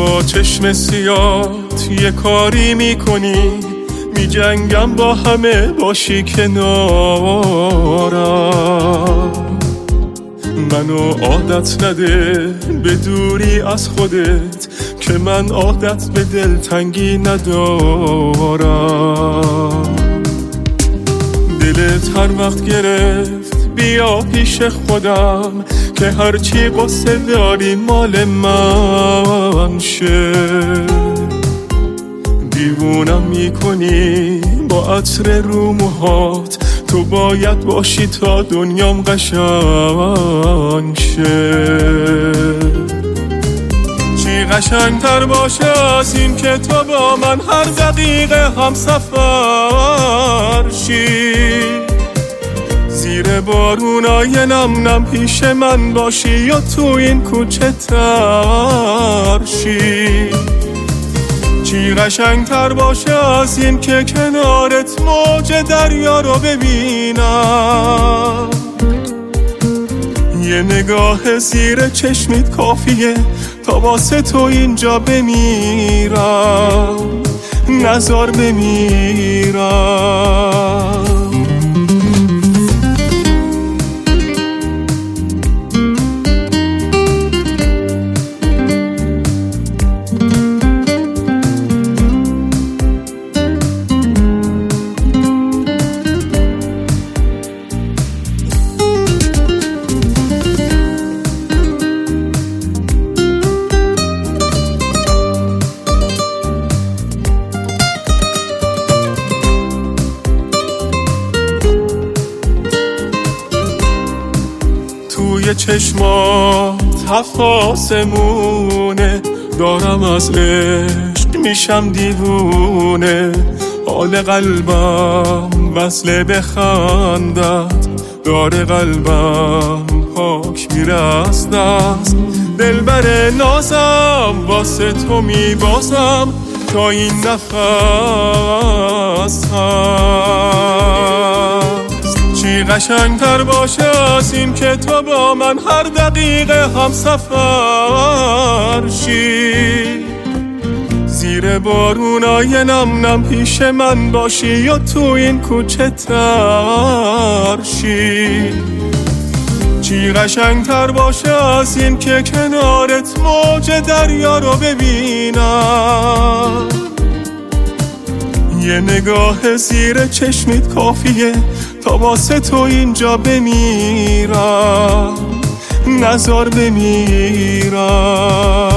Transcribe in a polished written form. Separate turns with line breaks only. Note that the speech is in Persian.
با چشم سیات یه کاری میکنی، میجنگم با همه باشی کنارم. منو عادت نده به دوری از خودت، که من عادت به دلتنگی ندارم. دلت هر وقت گرفت بیا پیش خودم، که هرچی قصه داری مال من شه. دیوونم میکنی با عطر رو موهات، تو باید باشی تا دنیام قشنگ شه. چی قشنگتر باشه از این که تو با من هر دقیقه هم سفر شی، زیر بارونای نم نم پیش من باشی یا تو این کوچه ترشی. چی قشنگتر باشه از این که کنارت موج دریا رو ببینم. یه نگاه زیر چشمت کافیه تا واسه تو اینجا بمیرم، نزار بمیرم. توی چشمات هفت آسمونه، دارم از عشق میشم دیوونه. حال قلبم وصله به خندت، داره قلبم پاک میره از دست. دلبر نازم واسه تو میبازم تا این نفس هست. چی قشنگتر باشه از این که تو با من هر دقیقه هم سفر شی، زیر بارونای نم نم پیش من باشی یا تو این کوچه ترشی. چی قشنگتر باشه از این که کنارت موج دریا رو ببینم. یه نگاه زیر چشمت کافیه تا واسه تو اینجا بمیرم، نزار بمیرم.